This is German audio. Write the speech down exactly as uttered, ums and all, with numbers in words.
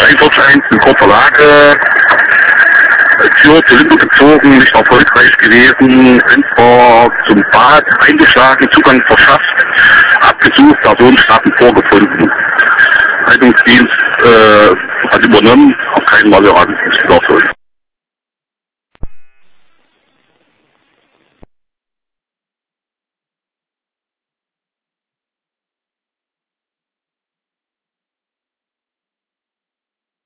Einsatzschein in kurzer Lage, Tür zur Lippe gezogen, nicht erfolgreich gewesen, Fenster zum Bad eingeschlagen, Zugang verschafft, abgesucht, Person starken vorgefunden. Rettungsdienst äh, hat übernommen, auf keinen Mal erwartet,